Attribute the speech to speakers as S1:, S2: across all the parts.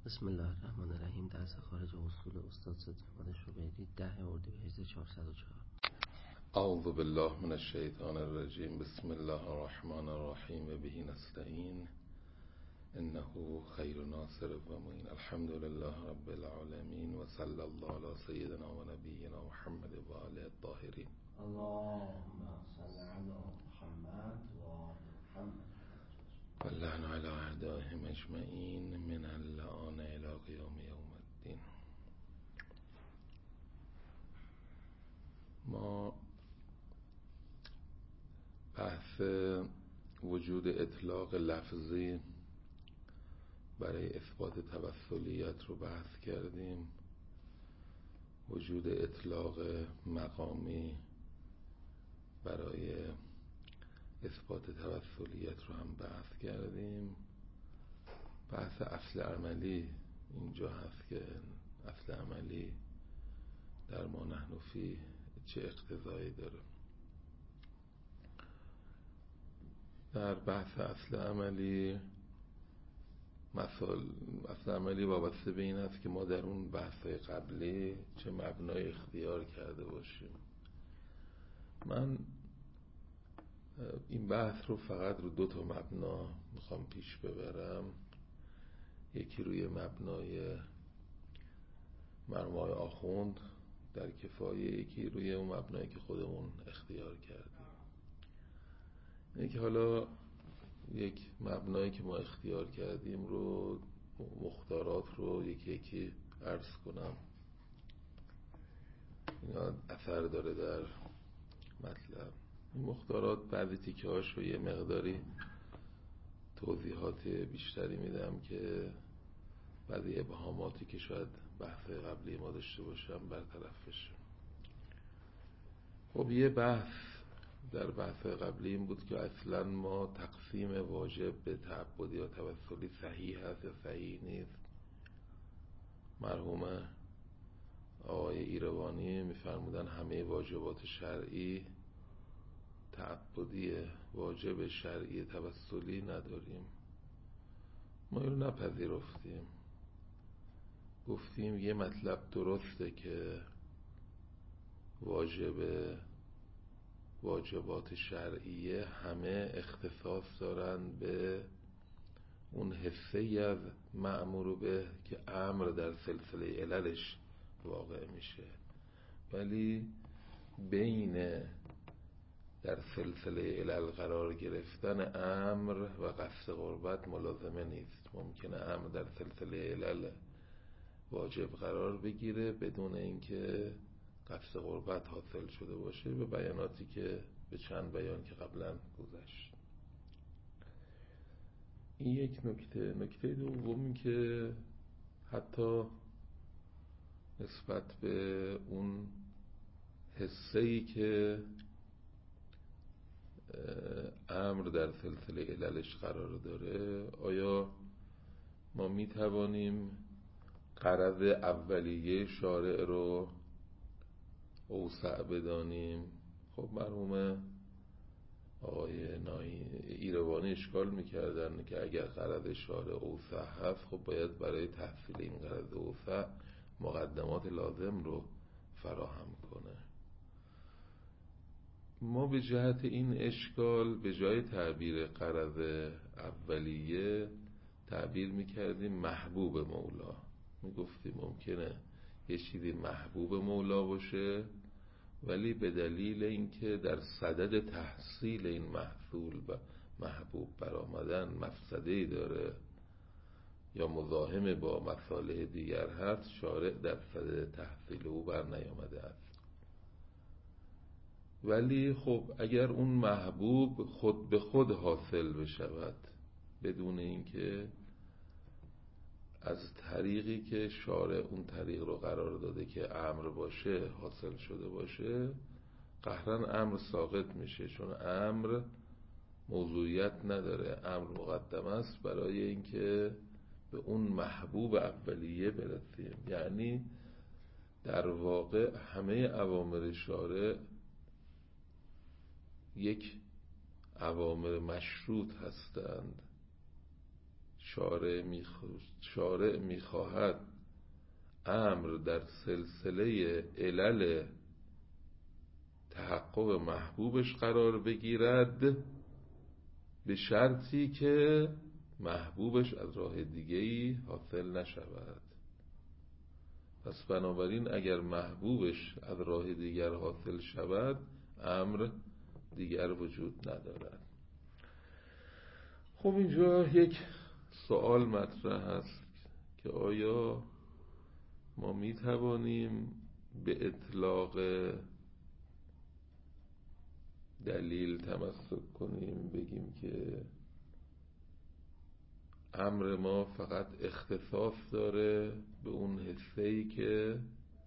S1: بسم الله الرحمن الرحیم. درس خارج اصول استاد صدیق شبیری 10 اردیبهشت 404.
S2: اعوذ بالله من الشیطان الرجیم. بسم الله الرحمن الرحیم. به نستعین انه خیر ناصر و معین. الحمد لله رب العالمین و صلی الله علی سیدنا و نبینا محمد و آله الطاهرین.
S1: اللهم صل علی محمد و آل محمد
S2: واللعن علی اعدائهم اجمعین من اللعان الی قیام یوم الدین. ما بحث وجود اطلاق لفظی برای اثبات توسلیت رو بحث کردیم. وجود اطلاق مقامی برای اثبات توسلیت رو هم بحث کردیم. بحث اصل عملی اینجا هست که اصل عملی در ما نحن فیه چه اقتضایی داره. در بحث اصل عملی اصل عملی وابسته به این است که ما در اون بحث‌های قبلی چه مبنای اختیار کرده باشیم. من این بحث رو فقط رو 2 مبنا میخوام پیش ببرم. یکی روی مبنای مرحوم آقای آخوند در کفایه، یکی روی اون مبنایی که خودمون اختیار کردیم. حالا یک مبنایی که ما اختیار کردیم رو مختارات رو یکی یکی عرض کنم. اینا اثر داره در مطلب. این مختارات بعضی تیکه هاش رو یه مقداری توضیحات بیشتری میدم که بعضی ابهاماتی که شاید بحث قبلی ما داشته باشم برطرف بشه. خب یه بحث در بحث قبلی این بود که اصلا ما تقسیم واجب به تعبدی یا توسلی صحیح هست یا صحیح نیست. مرحوم آقای ایروانی میفرمودن همه واجبات شرعی تعبدیه، واجب شرعی توسلی نداریم. ما اینو نپذیرفتیم. گفتیم یه مطلب درسته که واجبات شرعیه همه اختصاص دارن به اون حصه‌ای از مأمور به که امر در سلسله عللش واقع میشه، ولی بین در سلسله علل قرار گرفتن امر و قصد قربت ملازمه نیست. ممکنه امر در سلسله علل واجب قرار بگیره بدون اینکه قصد قربت حاصل شده باشه، به بیاناتی که به چند بیان که قبلا گذشت. این یک نکته. نکته دومی که حتی نسبت به اون حصه‌ای که امر در سلسله عللش قرار داره، آیا ما می توانیم غرض اولیه شارع رو اوسع بدانیم؟ خب مرحوم آقای ایروانی اشکال میکردن که اگر غرض شارع اوسع هست، خب باید برای تحصیل این غرض اوسع مقدمات لازم رو فراهم کنه. ما به جهت این اشکال به جای تعبیر غرض اولیه تعبیر میکردیم محبوب مولا. میگفتیم ممکنه یه چیزی محبوب مولا باشه، ولی به دلیل اینکه در صدد تحصیل این محصول و محبوب برآمدن مفسده‌ای داره یا مزاحم با مصالح دیگر هست، شارع در صدد تحصیل او بر نیامده است. ولی خب اگر اون محبوب خود به خود حاصل بشود بدون اینکه از طریقی که شارع اون طریق رو قرار داده که امر باشه حاصل شده باشه، قهرن امر ساقط میشه، چون امر موضوعیت نداره. امر مقدم است برای اینکه به اون محبوب اولیه برسیم. یعنی در واقع همه اوامر شارع یک اوامر مشروط هستند. شارع میخواهد امر در سلسله علل تحقق محبوبش قرار بگیرد، به شرطی که محبوبش از راه دیگه‌ای حاصل نشود. پس بنابراین اگر محبوبش از راه دیگر حاصل شود، امر دیگر وجود ندارد. خب اینجا یک سوال مطرح هست که آیا ما می توانیم به اطلاق دلیل تمسک کنیم، بگیم که امر ما فقط اختصاص داره به اون حصه‌ای که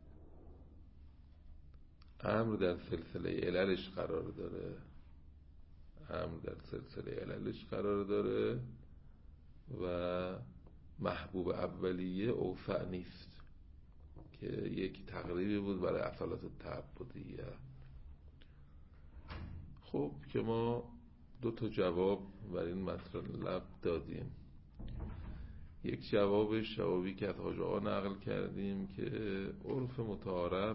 S2: امر در سلسله عللش قرار داره، امر در سلسله عللش قرار داره و محبوب اولیه اوسع نیست، که یک تقریبی بود برای اصالت تعبدیه. خب که ما 2 جواب بر این مطلب دادیم. یک جوابی که از حاج آقا نقل کردیم که عرف متعارف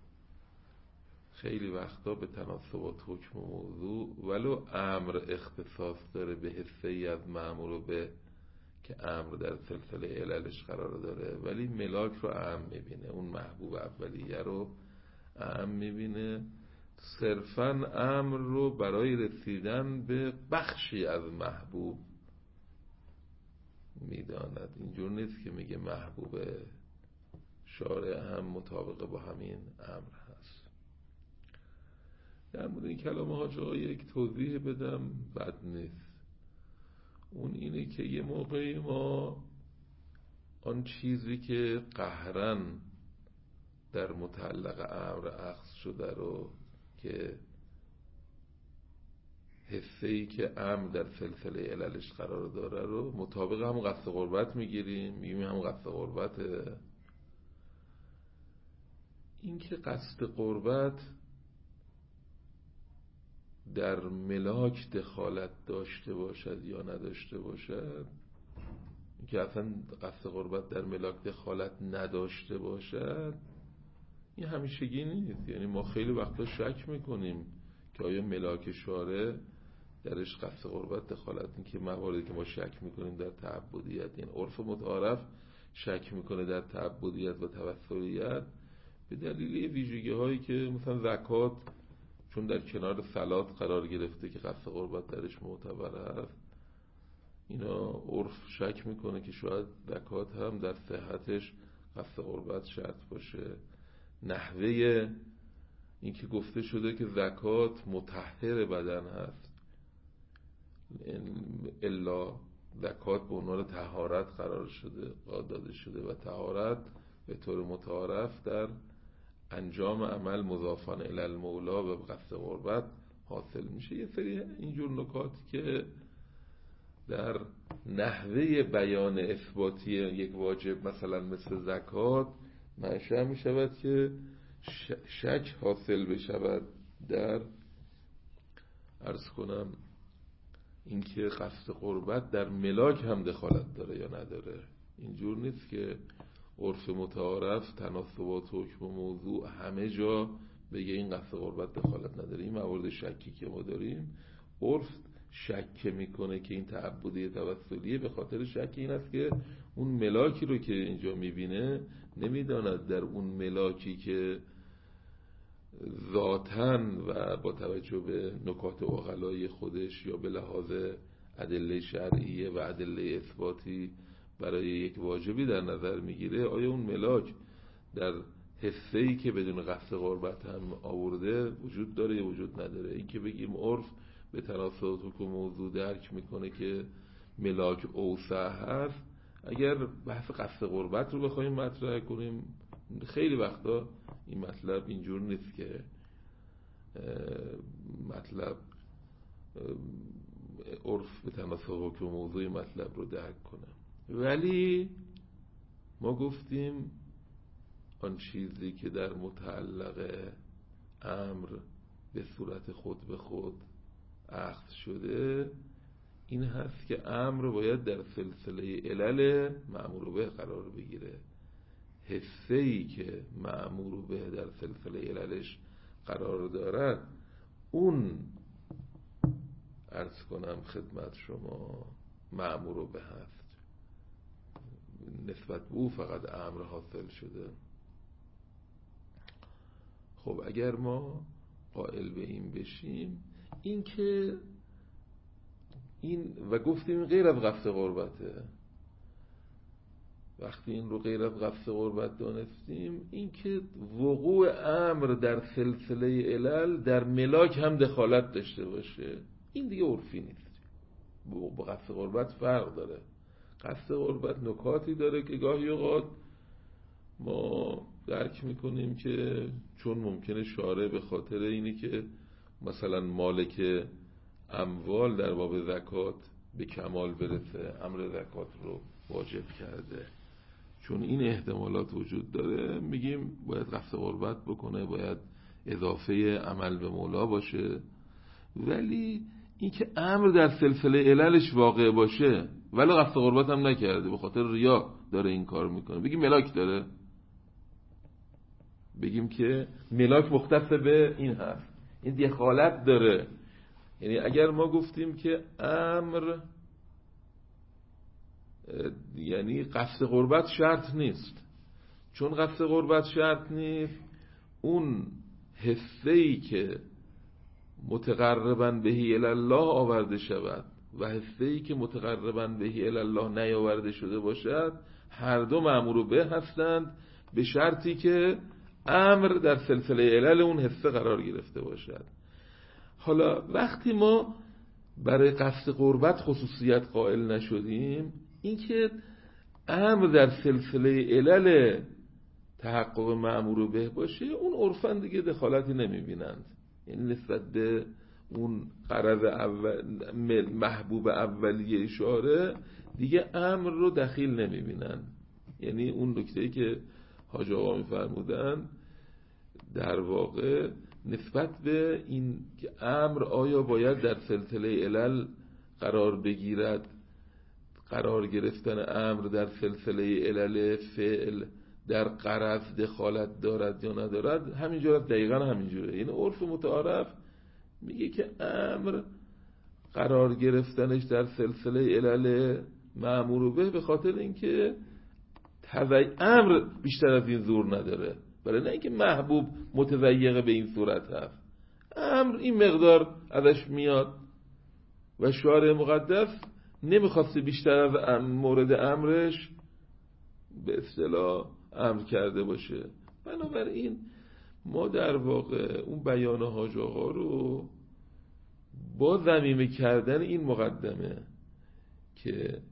S2: خیلی وقتا به تناسبات حکم و موضوع ولو امر اختصاص داره به حصه‌ای از مأمور به که امر در سلسله عللش قرار داره، ولی ملاک رو اهم میبینه، اون محبوب اولیه رو اهم میبینه، صرفاً امر رو برای رسیدن به بخشی از محبوب میداند. اینجور نیست که میگه محبوب شارع هم مطابق با همین امر هست. در مورد این کلام حاج آقا یک توضیح بدم بد نیست. اون اینه که یه موقعی ما آن چیزی که قهرن در متعلق امر اخذ شده رو، که حصه‌ای که امر در سلسله عللش قرار داره رو مطابق هم قصد قربت میگیم هم قصد قربته. این که قصد قربت در ملاک دخالت داشته باشد یا نداشته باشد، این که اصلا قصد قربت در ملاک دخالت نداشته باشد، این همیشگی نیست. یعنی ما خیلی وقتا شک میکنیم که آیا ملاک شارع درش قصد قربت دخالت، این که مواردی که ما شک میکنیم در تعبدیت، این عرف متعارف شک میکنه در تعبدیت و توسلیت به دلیل ویژگی هایی که مثلا زکات چون در کنار صلات قرار گرفته که قصد قربت درش معتبر هست، اینا عرف شک میکنه که شاید زکات هم در صحتش قصد قربت شرط باشه. نحوه این که گفته شده که زکات مطهر بدن هست، الا زکات به عنوان طهارت قرار شده داده شده و طهارت به طور متعارف در انجام عمل مضافان الی المولا و قصد قربت حاصل میشه. یه سری اینجور نکات که در نحوه بیان اثباتی یک واجب مثلا مثل زکات منشأ میشود که شک حاصل بشود در عرض کنم اینکه قصد قربت در ملاک هم دخالت داره یا نداره. اینجور نیست که عرف متعارف تناسبات حکم و موضوع همه جا بگه این قصد قربت دخالت نداره. این موارد شکی که ما داریم عرف شک میکنه که این تعبدی توسلیه به خاطر شک این است که اون ملاکی رو که اینجا میبینه نمیداند در اون ملاکی که ذاتن و با توجه به نکات عقلای خودش یا به لحاظ ادله شرعیه و ادله اثباتی برای یک واجبی در نظر میگیره، آیا اون ملاک در حصه‌ای که بدون قصد قربت هم آورده وجود داره یا وجود نداره. این که بگیم عرف به تناسبات حکم موضوع درک میکنه که ملاک اوسع هست، اگر بحث قصد قربت رو بخوایم مطرح کنیم خیلی وقتا این مطلب اینجور نیست که مطلب عرف به تناسب حکم موضوع مطلب رو درک کنه. ولی ما گفتیم آن چیزی که در متعلق امر به صورت خود به خود اخذ شده، این هست که امر باید در سلسله علل مأمور به قرار بگیره. حسه‌ای که مأمور به در سلسله عللش قرار دارد، اون عرض کنم خدمت شما مأمور به هست، نسبت به او فقط امر حاصل شده. خب اگر ما قائل به این بشیم، این که این و گفتیم غیر از قصد غربته، وقتی این رو غیر از قصد غربت دانستیم، این که وقوع امر در سلسله علل در ملاک هم دخالت داشته باشه، این دیگه عرفی نیست، با قصد غربت فرق داره. قصد غربت نکاتی داره که گاهی اوقات ما درک میکنیم که چون ممکنه شارع به خاطر اینی که مثلا مالک اموال در باب زکات به کمال برسه امر زکات رو واجب کرده، چون این احتمالات وجود داره، میگیم باید قصد غربت بکنه، باید اضافه عمل به مولا باشه. ولی این که امر در سلسله عللش واقع باشه ولی قصد غربت هم نکرده، به خاطر ریا داره این کار میکنه، بگیم ملاک داره، بگیم که ملاک مختص به این هست، این دخالت داره. یعنی اگر ما گفتیم که امر یعنی قصد غربت شرط نیست، چون قصد غربت شرط نیست، اون حسه‌ای که متقرباً بهی الله آورده شود و حسه‌ای که متقرباً بهی الله نیاورده شده باشد، هر دو مأمور به هستند، به شرطی که امر در سلسله علل اون حسه قرار گرفته باشد. حالا وقتی ما برای قصد قربت خصوصیت قائل نشدیم، این که امر در سلسله علل تحقق مأمور به باشه، اون عرفاً دیگه دخالتی نمیبینند، یعنی نسبت به اون غرض محبوب اولیه اشاره دیگه امر رو دخیل نمیبینند. یعنی اون نکته‌ای که حاج آقا میفرمودن در واقع نسبت به این که امر آیا باید در سلسله علل قرار بگیرد، قرار گرفتن امر در سلسله علل فعل در غرض دخالت دارد یا ندارد، همینجور دقیقا همینجوره. یعنی عرف متعارف میگه که امر قرار گرفتنش در سلسله علل مأمور به خاطر اینکه امر بیشتر از این زور نداره، برای نه اینکه محبوب متضیق به این صورت هست، امر این مقدار ازش میاد و شارع مقدس نمیخواسته بیشتر از مورد امرش به اصطلاح امر کرده باشه. بنابراین ما در واقع اون بیان حاج آقا رو با ضمیمه کردن این مقدمه که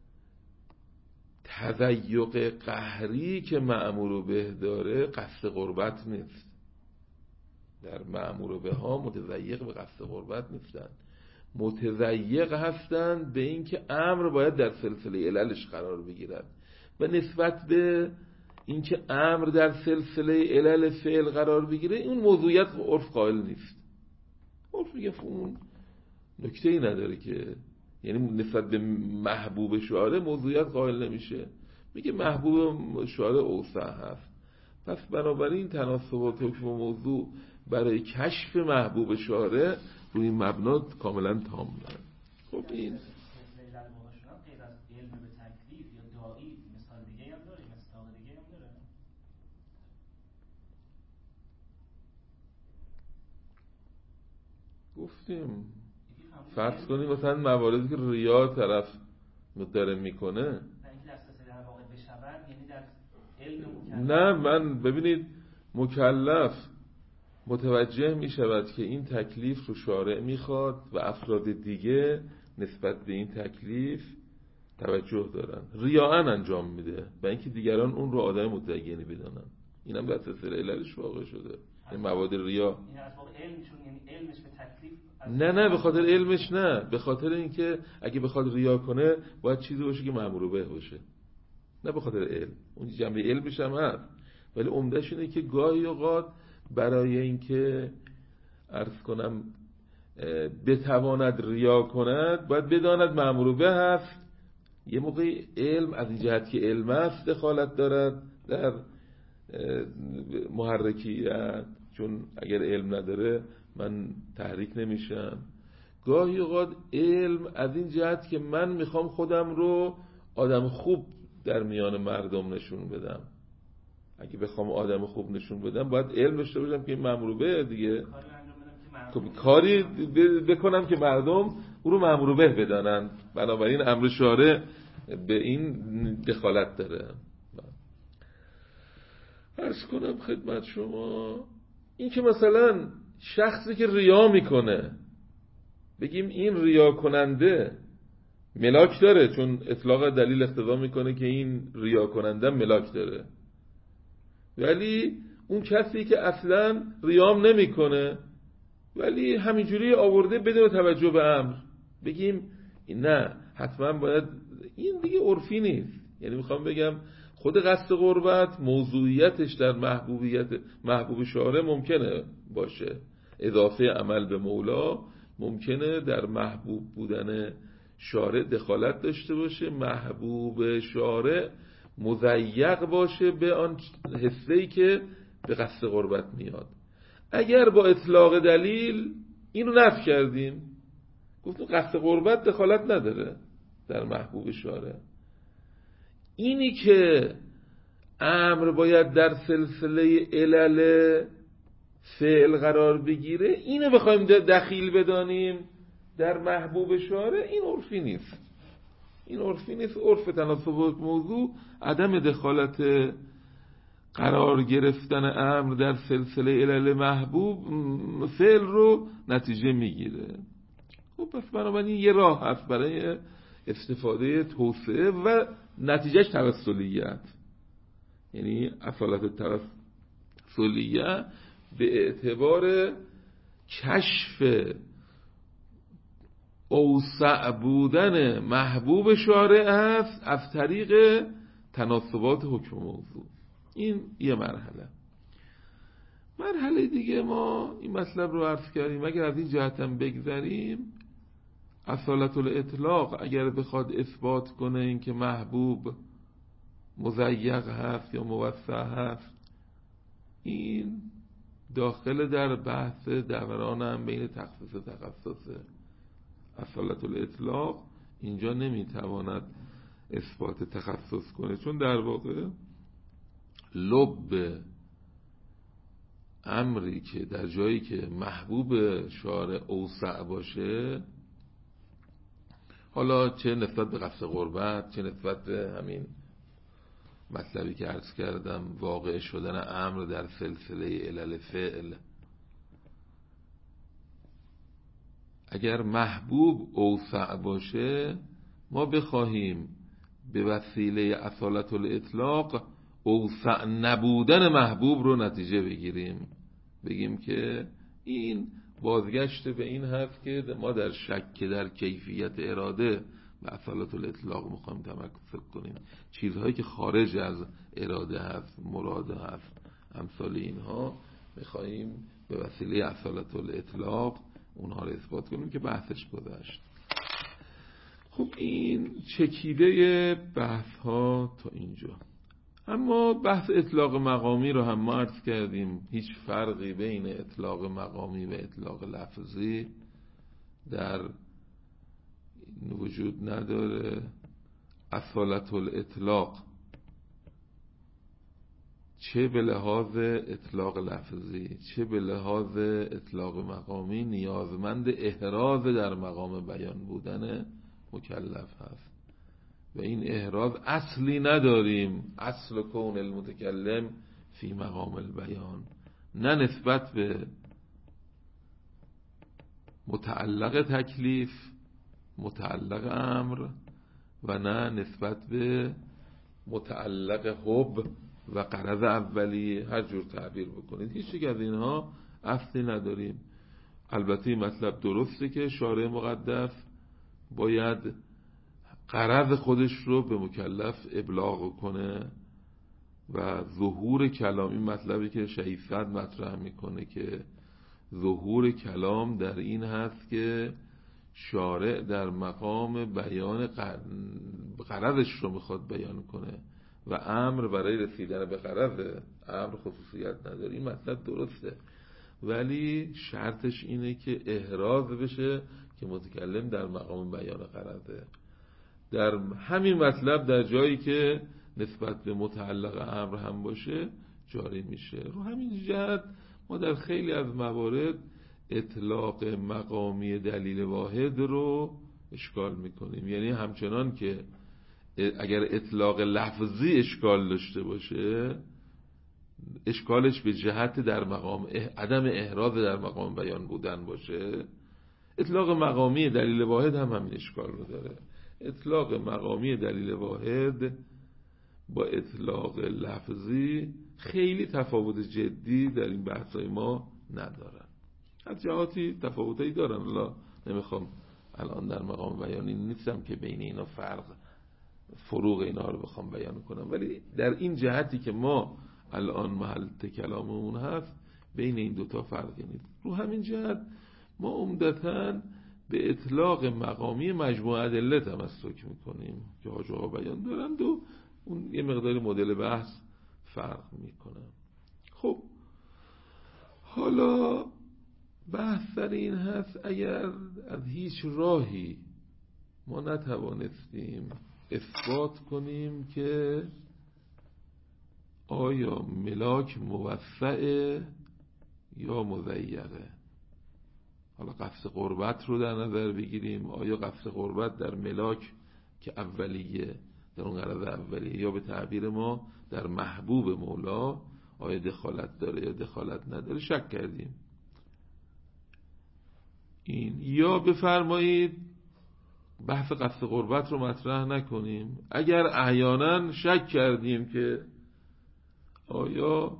S2: تضیق قهری که مأمور به داره قصد قربت نیست، در مأمور به ها متضیق به قصد قربت نیستن، متضیق هستند به این که امر باید در سلسله عللش قرار بگیرد و نسبت به این که امر در سلسله علل فعل قرار بگیره این موضوعیت عرف قائل نیست. عرف میگه اون نکته ای نداره که، یعنی نسبت به محبوب شعاره موضوعیت قائل نمیشه، میگه محبوب شعاره اوسع هست، پس بنابراین تناسبات حکم و موضوع برای کشف محبوب شعاره روی این مبنا کاملا تام داره. خب این گفتیم فرض کنیم مثلا مواردی که ریا طرف داره میکنه، نه من ببینید مکلف متوجه میشود که این تکلیف رو شارع میخواد و افراد دیگه نسبت به این تکلیف توجه دارن، ریاءً انجام میده و اینکه دیگران اون رو آدم متدینی بدانن، اینم در سلسله عللش واقع شده. این مواد ریا نه به خاطر علمش، نه به خاطر اینکه اگه بخواد ریا کنه باید چیزی باشه که مأمور به باشه، نه به خاطر علم، اون جنبه علمش هم هست، ولی عمدهش اینه که گاهی اوقات برای اینکه عرض کنم بتواند ریا کند باید بداند مأمور به هست. یه موقعی علم از این جهت که علم است دخالت دارد در محرکیت، چون اگر علم نداره من تحریک نمیشم. گاهی اوقات علم از این جهت که من میخوام خودم رو آدم خوب در میان مردم نشون بدم. اگه بخوام آدم خوب نشون بدم باید علم داشته باشم که این مأمور به دیگه کاری بکنم که مردم او رو مأمور به بدانن. بنابراین امر شارع به این دخالت داره. عرض کنم خدمت شما این که مثلا شخصی که ریا میکنه بگیم این ریا کننده ملاک داره، چون اطلاق دلیل اقتضا میکنه که این ریا کننده ملاک داره، ولی اون کسی که اصلا ریام نمیکنه ولی همینجوری آورده بدون توجه به امر، بگیم نه حتما باید، این دیگه عرفی نیست. یعنی میخوام بگم خود قصد قربت موضوعیتش در محبوب شارع ممکنه باشه، اضافه عمل به مولا ممکنه در محبوب بودن شارع دخالت داشته باشه، محبوب شارع مضیق باشه به آن حسه‌ای که به قصد قربت میاد. اگر با اطلاق دلیل اینو نفی کردیم، گفتیم قصد قربت دخالت نداره در محبوب شارع، اینی که امر باید در سلسله علل فعل قرار بگیره اینو بخوایم دخیل بدانیم در محبوب شارع، این عرفی نیست. این عرفی نیست. عرف تناسب موضوع عدم دخالت قرار گرفتن امر در سلسله علل محبوب فعل رو نتیجه میگیره. خب پس بنابراین یه راه هست برای استفاده توسعه و نتیجهش توسلیت، یعنی اصالت توسلیت به اعتبار کشف اوسع بودن محبوب شارع است از طریق تناسبات حکم موضوع. این یه مرحله دیگه ما این مطلب رو عرض کردیم. اگر از این جهت هم بگذریم، اصالت الاطلاق اگر بخواد اثبات کنه این که محبوب مضیق هست یا موسع هست، این داخل در بحث دوران هم بین تخصیص و تخصصه. اصالت الاطلاق اینجا نمیتواند اثبات تخصص کنه، چون در واقع لب امری که در جایی که محبوب شارع اوسع باشه، حالا چه نسبت به قصد قربت چه نسبت به همین مطلبی که عرض کردم واقع شدن امر در سلسله علل فعل، اگر محبوب اوسع باشه ما بخواهیم به وسیله اصالت الاطلاق اوسع نبودن محبوب رو نتیجه بگیریم، بگیم که این بازگشت به این هست که ما در شک در کیفیت اراده به اصالت الاطلاق میخوایم تمکن کنیم. چیزهایی که خارج از اراده هست، مراد هست، امثال اینها میخواهیم به وسیله اصالت الاطلاق اونها رو اثبات کنیم که بحثش گذشت. خب این چکیده بحث ها تا اینجا. اما بحث اطلاق مقامی رو هم ما عرض کردیم. هیچ فرقی بین اطلاق مقامی و اطلاق لفظی در وجود نداره. اصالت الاطلاق چه به لحاظ اطلاق لفظی چه به لحاظ اطلاق مقامی نیازمند احراز در مقام بیان بودن مکلف هست و این احراز اصلی نداریم. اصل کون المتکلم فی مقام البیان، نه نسبت به متعلق تکلیف متعلق امر و نه نسبت به متعلق حب و غرض اولی، هر جور تعبیر بکنید، هیچ یک از اینها اصلی نداریم. البته این مطلب درسته که شارع مقدس باید غرض خودش رو به مکلف ابلاغ کنه و ظهور کلام، این مطلبی که شهید صدر مطرح میکنه که ظهور کلام در این هست که شارع در مقام بیان غرضش رو میخواد بیان کنه و امر برای رسیدن به غرض امر خصوصیت نداره. این مطلب درسته، ولی شرطش اینه که احراز بشه که متکلم در مقام بیان غرضه. در همین مطلب در جایی که نسبت به متعلق امر هم باشه جاری میشه. رو همین جهت ما در خیلی از موارد اطلاق مقامی دلیل واحد رو اشکال میکنیم. یعنی همچنان که اگر اطلاق لفظی اشکال داشته باشه، اشکالش به جهت در مقام عدم احراز در مقام بیان بودن باشه، اطلاق مقامی دلیل واحد هم همین اشکال رو داره. اطلاق مقامی دلیل واحد با اطلاق لفظی خیلی تفاوت جدی در این بحثای ما ندارن. از جهاتی تفاوتایی دارن، الله نمیخوام الان در مقام بیانی نیستم که بین اینا فروق اینا رو بخوام بیان کنم، ولی در این جهتی که ما الان محل کلاممون هست بین این دوتا فرقی نیست. رو همین جهت ما عمدتاً به اطلاق مقامی مجموعه ادله تمسک میکنیم که حاج آقا بیان دارند و اون یه مقداری مدل بحث فرق میکنه. خب حالا بحث در این هست اگر از هیچ راهی ما نتوانستیم اثبات کنیم که آیا ملاک موسعه یا مضیقه، حالا قصد قربت رو در نظر بگیریم، آیا قصد قربت در ملاک که اولیه، در اون غرض اولیه، یا به تعبیر ما در محبوب مولا آیا دخالت داره یا دخالت نداره، شک کردیم. این یا بفرمایید بحث قصد قربت رو مطرح نکنیم، اگر احیانا شک کردیم که آیا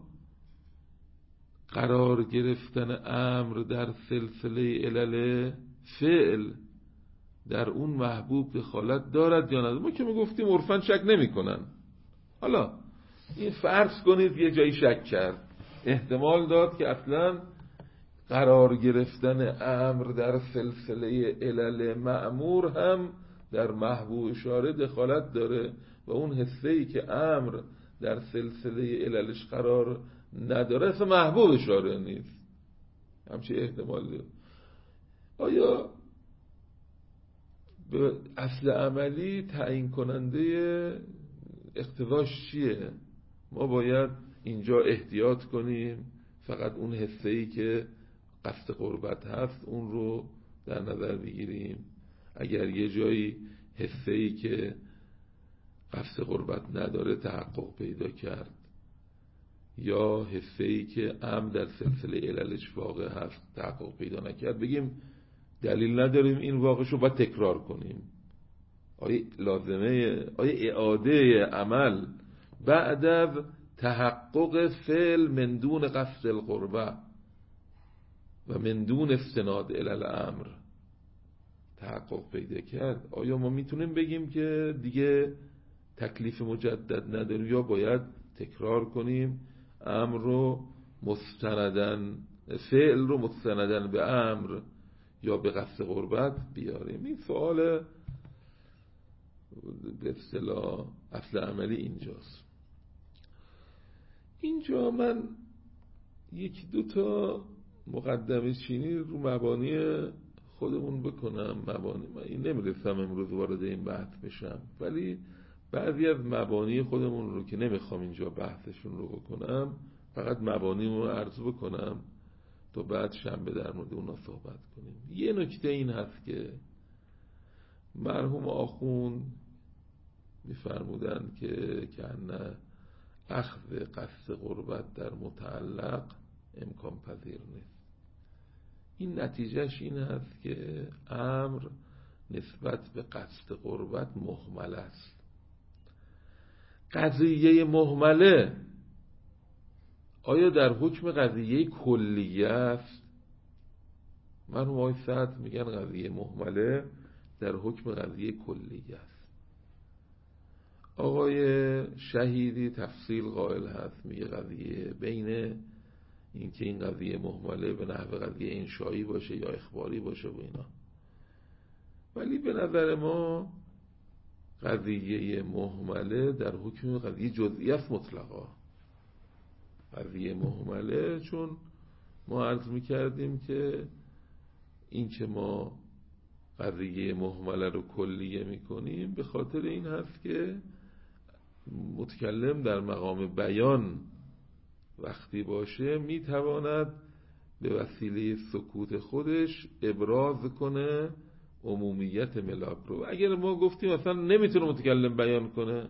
S2: قرار گرفتن امر در سلسله علل فعل در اون محبوب دخالت دارد یا نداره، ما که میگفتیم عرفاً شک نمی کنن. حالا این فرض کنید یه جایی شک کرد، احتمال داد که اصلا قرار گرفتن امر در سلسله علل مأمور هم در محبوب اشاره دخالت داره و اون حسه‌ای که امر در سلسله عللش قرار نداره اصلا محبوب اشاره نیست، همچه احتمال داره. آیا به اصل عملی تعیین کننده اقتضاش چیه؟ ما باید اینجا احتیاط کنیم، فقط اون حسه‌ای که قصد قربت هست اون رو در نظر بگیریم. اگر یه جایی حسه‌ای که قصد قربت نداره تحقق پیدا کرد یا حسه‌ای که در سلسله عللش واقع هست تحقق پیدا نکرد، بگیم دلیل نداریم این واقعش رو باید تکرار کنیم. آیا اعاده عمل بعد از تحقق فعل من دون قصد القربه و من دون استناد علل امر تحقق پیدا کرد، آیا ما میتونیم بگیم که دیگه تکلیف مجدد نداریم یا باید تکرار کنیم امر رو مستندن، فعل رو مستندن به امر یا به قصد قربت بیاریم؟ این سوال به اصطلاح اصل عملی اینجاست. اینجا من یکی دو تا مقدمه چینی رو مبانی خودمون بکنم. مبانی من این نمیرسم امروز وارد این بحث بشم، ولی بعضی از مبانی خودمون رو که نمیخوام اینجا بحثشون رو بکنم، فقط مبانیمون رو عرض بکنم تا بعد شنبه در مورد اونا صحبت کنیم. یه نکته این هست که مرحوم آخوند میفرمودن که نه اخذ قصد قربت در متعلق امکان پذیر نیست. این نتیجهش این هست که امر نسبت به قصد قربت مهمل است. قضیه مهمله آیا در حکم قضیه کلیه است؟ مرحوم آقای سعد میگن قضیه مهمله در حکم قضیه کلیه است. آقای شهیدی تفصیل قائل هست، میگه قضیه بین اینکه این قضیه مهمله به نحو قضیه انشایی باشه یا اخباری باشه و اینا. ولی به نظر ما قضیه مهمله در حکم قضیه جزئی است مطلقا. قضیه مهمله چون ما عرض میکردیم که این که ما قضیه مهمله رو کلیه میکنیم به خاطر این هست که متکلم در مقام بیان وقتی باشه میتواند به وسیله سکوت خودش ابراز کنه عمومیت ملاک رو. اگر ما گفتیم اصلا نمیتونه متکلم بیان کنه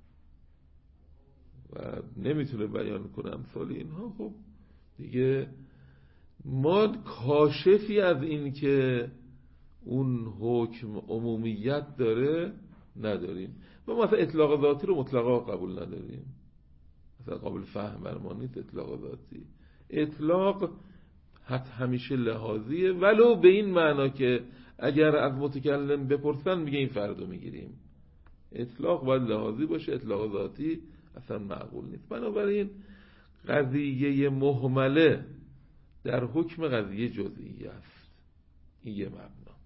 S2: و نمیتونه بیان کنه امثال اینها، خب دیگه ما کاشفی از این که اون حکم عمومیت داره نداریم. ما مثلا اطلاق ذاتی رو مطلقا قبول نداریم، مثلا قابل فهم بر ما نیست اطلاق ذاتی. اطلاق همیشه لحاظیه، ولو به این معنا که اگر از متکلم بپرسن میگه این فردو میگیریم. اطلاق باید لحاظی باشه، اطلاق ذاتی اصلا معقول نیست. بنابراین قضیه مهمله در حکم قضیه جزئی است. این یه مبنا.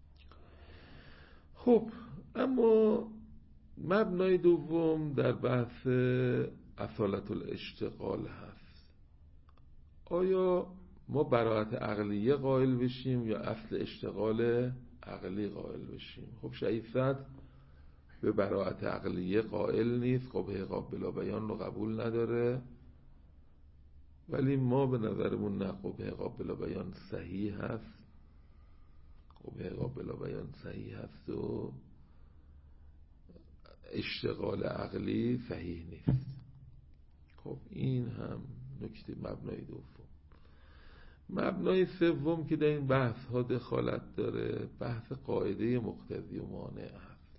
S2: خب اما مبنای دوم در بحث اصالت الاشتغال هست. آیا ما براءت عقلیه قائل بشیم یا اصل اشتغال عقلی قائل بشیم؟ خب شیعیت به براءت عقلیه قائل نیست، قبه قابل بیان رو قبول نداره، ولی ما به نظرمون نه، قبه قابل بیان صحیح هست، قبه قابل بیان صحیح هست و اشتغال عقلی صحیح نیست. خب این هم نکته مبنای دوم. مبنای سوم که در این بحث ها دخالت داره بحث قاعده مقتضی و مانع هست.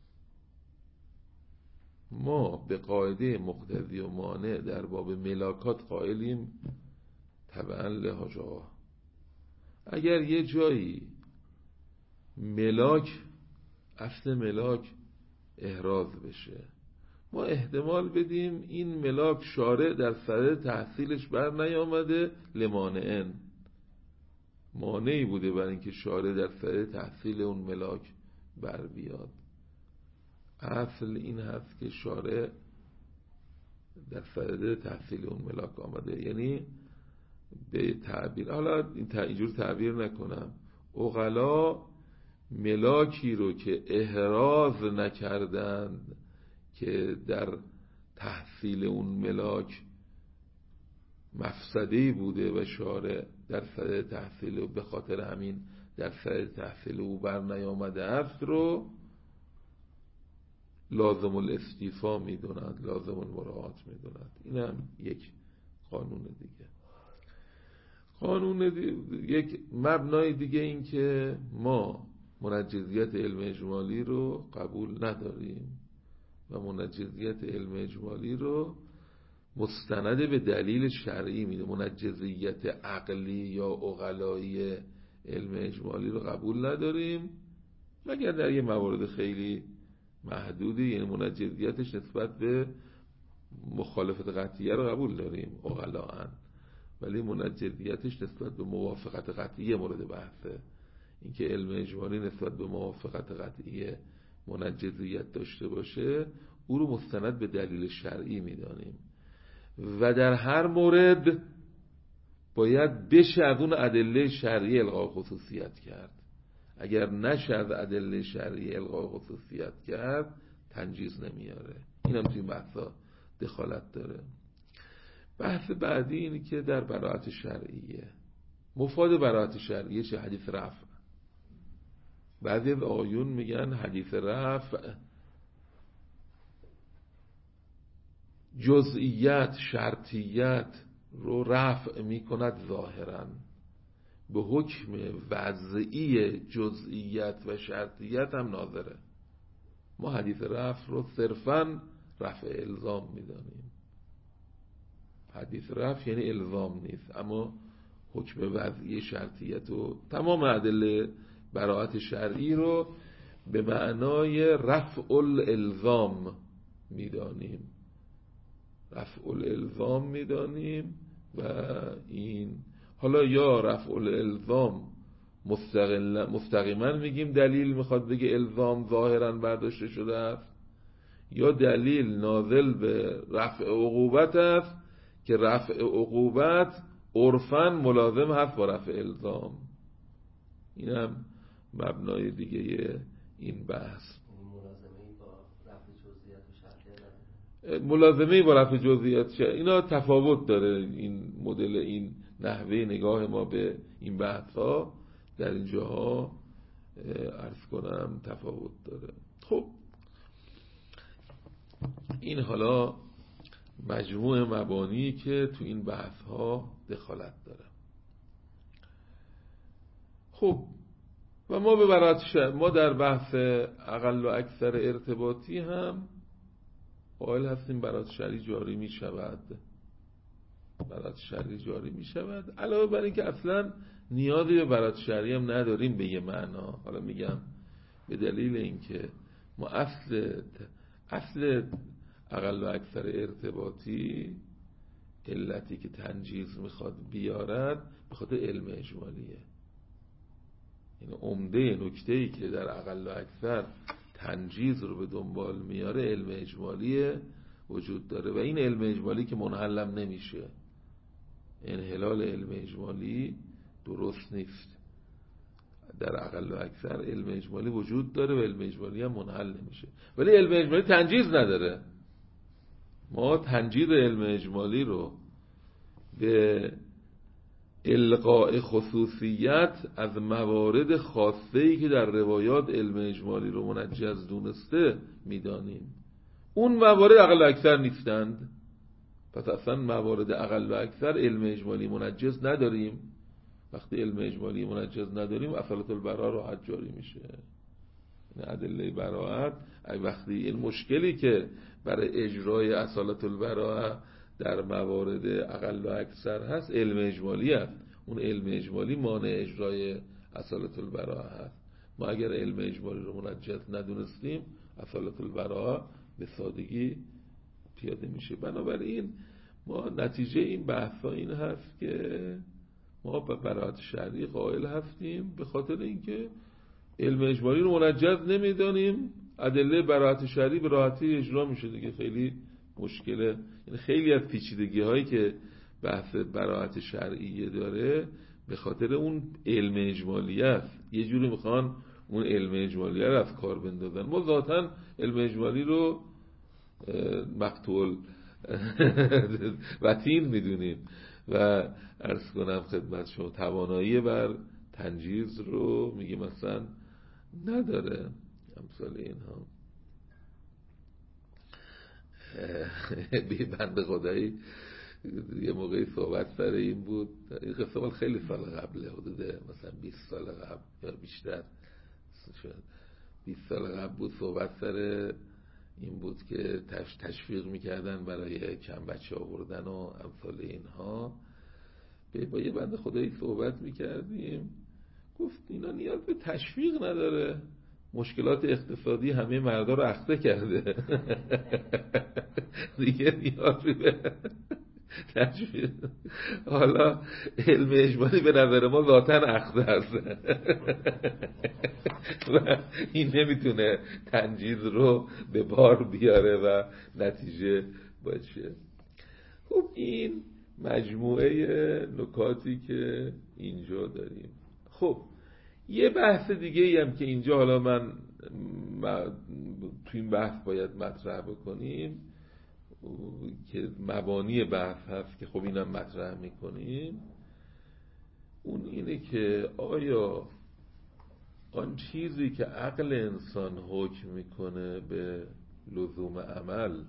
S2: ما به قاعده مقتضی و مانع در باب ملاکات قائلیم طبعا لحاجا. اگر یه جایی ملاک اصل ملاک احراز بشه، ما احتمال بدیم این ملاک شارع در صدد تحصیلش بر نیامده لمانعن، مانعی بوده برای اینکه شارع در صدد تحصیل اون ملاک بر بیاد. اصل این هست که شارع در صدد تحصیل اون ملاک آمده، یعنی به تعبیر، حالا اینجور تعبیر نکنم، عقلا ملاکی رو که احراز نکردند که در تحصیل اون ملاک مفسده‌ای بوده و شارع در صدد تحصیل و به خاطر همین در صدد تحصیل او بر نیامده است رو لازم الاستیفا میدونند، لازم المراعات میدونند. این هم یک قانون دیگه. یک مبنای دیگه این که ما منجزیت علم اجمالی رو قبول نداریم و منجزیت علم اجمالی رو مستند به دلیل شرعی میده. منجزیت عقلی یا عقلایی علم اجمالی رو قبول نداریم مگر در یه موارد خیلی محدودی، یعنی منجزیتش نسبت به مخالفت قطعیه رو قبول داریم عقلاً، ولی منجزیتش نسبت به موافقت قطعیه مورد بحثه. اینکه علم اجمالی نسبت به موافقت قطعیه منجزیت داشته باشه او رو مستند به دلیل شرعی میدانیم و در هر مورد باید بشه از اون ادله شرعی الغا خصوصیت کرد. اگر نشه از ادله شرعی الغا خصوصیت کرد تنجیز نمیاره. این هم توی بحثا دخالت داره. بحث بعدی اینه که در براءت شرعیه، مفاد براءت شرعیه چه؟ حدیث رفع. بعضی از آیون میگن حدیث رفع جزئیت شرطیت رو رفع میکند ظاهرا، به حکم وضعی جزئیت و شرطیت هم ناظره. ما حدیث رفع رو صرفا رفع الزام میدانیم. حدیث رفع یعنی الزام نیست، اما حکم وضعی شرطیت و تمام ادله براءت شرعی رو به معنای رفع الالزام میدانیم. رفع الالزام میدانیم و این حالا یا رفع الالزام مستقیما میگیم دلیل میخواد بگه الزام ظاهرا برداشته شده است، یا دلیل نازل به رفع عقوبت است که رفع عقوبت عرفاً ملازم هست با رفع الزام. این هم مبنای دیگه این بحث. ملازمه با رفع جزئیات اینا تفاوت داره. این مدل، این نحوه نگاه ما به این بحث ها در این جاها عرض کنم تفاوت داره. خب این حالا مجموع مبانی که تو این بحث ها دخالت داره. خب و ما به برات ما در بحث اقل و اکثر ارتباطی هم قائل هستیم برات شرعی جاری می شود. برات شرعی جاری می شود، علاوه بر این که اصلا نیازی به برات شرعی هم نداریم به یه معنا. حالا میگم به دلیل اینکه ما اصل اقل و اکثر ارتباطی علتی که تنجیز میخواد بیارد به خاطر علم اجمالیه. این عمده نکته‌ای که در اقل و اکثر تنجیز رو به دنبال میاره علم اجمالی وجود داره و این علم اجمالی که منحلم نمیشه. انحلال علم اجمالی درست نیست. در اقل و اکثر علم اجمالی وجود داره و علم اجمالی هم منحل نمیشه، ولی علم اجمالی تنجیز نداره. ما تنجیز علم اجمالی رو به القاء خصوصیت از موارد خاصه‌ای که در روایات علم اجمالی رو منجز دونسته میدانیم. اون موارد اقل و اکثر نیستند، پس اصلا موارد اقل و اکثر علم اجمالی منجز نداریم. وقتی علم اجمالی منجز نداریم اصالت البراءه راحت جاری میشه. ادله براءت وقتی این مشکلی که برای اجرای اصالت البراءه در موارد اقل و اکثر هست علم اجمالی هست، اون علم اجمالی مانع اجرای اصالت البراءه هست. ما اگر علم اجمالی رو منجز ندونستیم اصالت البراءه به سادگی پیاده میشه. بنابراین ما نتیجه این بحثا این هست که ما به براءت شرعی قائل هستیم به خاطر اینکه علم اجمالی رو منجز نمیدانیم. ادله براءت شرعی به راحتی اجرا میشه دیگه، خیلی مشکله. یعنی خیلی از پیچیدگی هایی که بحث براءت شرعی داره به خاطر اون علم اجمالی است. یه جوری میخوان اون علم اجمالی رو از کار بندازن. ما ذاتاً علم اجمالی رو مقتول و تین میدونیم و عرض کنم خدمت شما توانایی بر تنجیز رو میگه مثلا نداره. امثال اینها بی بند خدایی یه موقعی صحبت سر این بود. این قصه خیلی سال قبله، حدود مثلا 20 سال قبل یا بیشتر شد. 20 سال قبل بود. صحبت سر این بود که تشویق میکردن برای کم بچه آوردن و امثال اینها. با یه بند خدایی صحبت میکردیم، گفت اینا نیاز به تشویق نداره، مشکلات اقتصادی همه مردا رو اخته کرده دیگه نیاز به تشویق. حالا علم اجمالی به نظر ما ذاتاً اخته است و این نمیتونه تنجیز رو به بار بیاره و نتیجه باشه. خب این مجموعه نکاتی که اینجا داریم. خب یه بحث دیگه ای هم که اینجا حالا من تو این بحث باید مطرح بکنیم که مبانی بحث هست که خب اینم مطرح میکنیم، اون اینه که آیا آن چیزی که عقل انسان حکم میکنه به لزوم عمل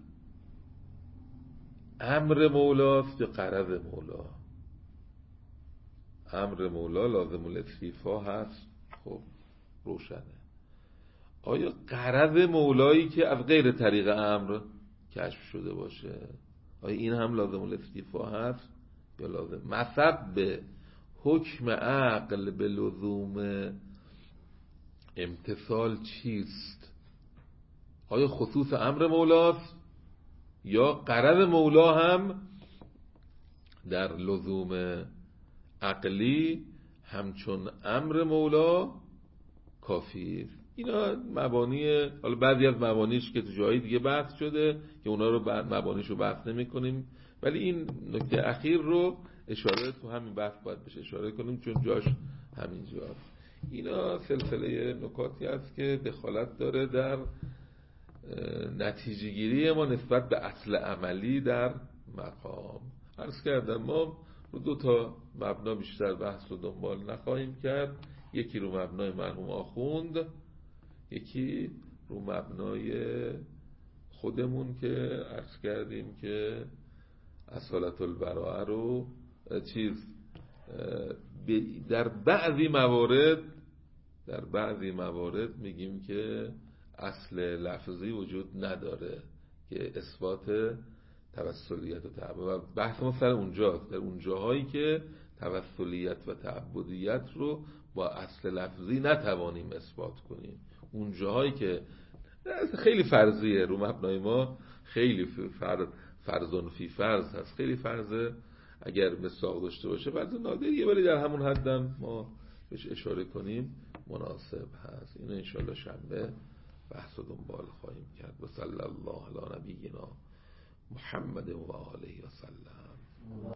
S2: امر مولاست یا غرض مولا؟ امر مولا لازم الاستیفا هست، خب روشنه. آیا غرض مولایی که از غیر طریق امر کشف شده باشه آیا این هم لازم الاستیفا هست یا لازم؟ مثلا به حکم عقل به لزوم امتثال چیست؟ آیا خصوص امر مولاست یا غرض مولا هم در لزوم عقلی همچون امر مولا کافی است. اینا مبانی، حالا بعضی از مبانیش که تو جایی دیگه بحث شده که اونا رو مبانیش رو بحث نمی کنیم، ولی این نکته اخیر رو اشاره تو همین بحث باید بشه اشاره کنیم چون جاش همینجاست. اینا سلسله نکاتی است که دخالت داره در نتیجه گیری ما نسبت به اصل عملی در مقام. عرض کردم ما رو 2 تا مبنا بیشتر بحث رو دنبال نخواهیم کرد، یکی رو مبنای مرحوم آخوند، یکی رو مبنای خودمون که عرض کردیم که اصالت البراءه رو در بعضی موارد میگیم که اصل لفظی وجود نداره که اثبات توسلیت و تعبد، بحث ما سر اونجاست، در اون جاهایی که توسلیت و تعبدیت رو با اصل لفظی نتوانیم اثبات کنیم، اون جاهایی که خیلی فرضیه، رو مبنای ما خیلی فرضون فی فرض هست، خیلی فرضه اگر مساق داشته باشه فرض نادریه، ولی در همون حدم ما بهش اشاره کنیم مناسب هست. اینو انشاءالله شنبه بحث و دنبال خواهیم کرد. و صلی الله علی نبینا محمد و آله و سلم.